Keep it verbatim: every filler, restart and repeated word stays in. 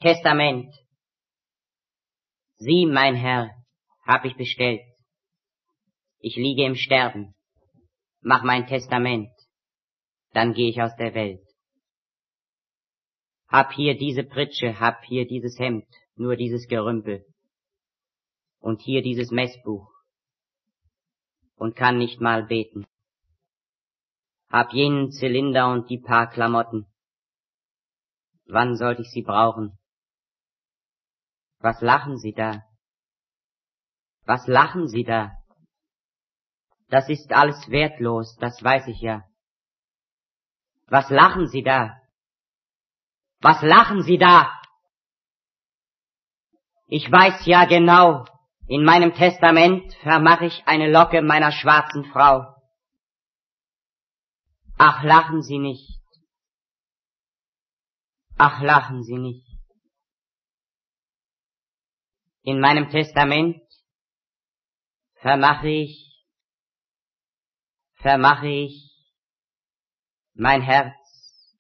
Testament. Sie, mein Herr, hab ich bestellt. Ich liege im Sterben. Mach mein Testament. Dann geh ich aus der Welt. Hab hier diese Pritsche, hab hier dieses Hemd, nur dieses Gerümpel. Und hier dieses Messbuch. Und kann nicht mal beten. Hab jenen Zylinder und die paar Klamotten. Wann sollte ich sie brauchen? Was lachen Sie da? Was lachen Sie da? Das ist alles wertlos, das weiß ich ja. Was lachen Sie da? Was lachen Sie da? Ich weiß ja genau, in meinem Testament vermach ich eine Locke meiner schwarzen Frau. Ach, lachen Sie nicht. Ach, lachen Sie nicht. In meinem Testament vermache ich, vermache ich mein Herz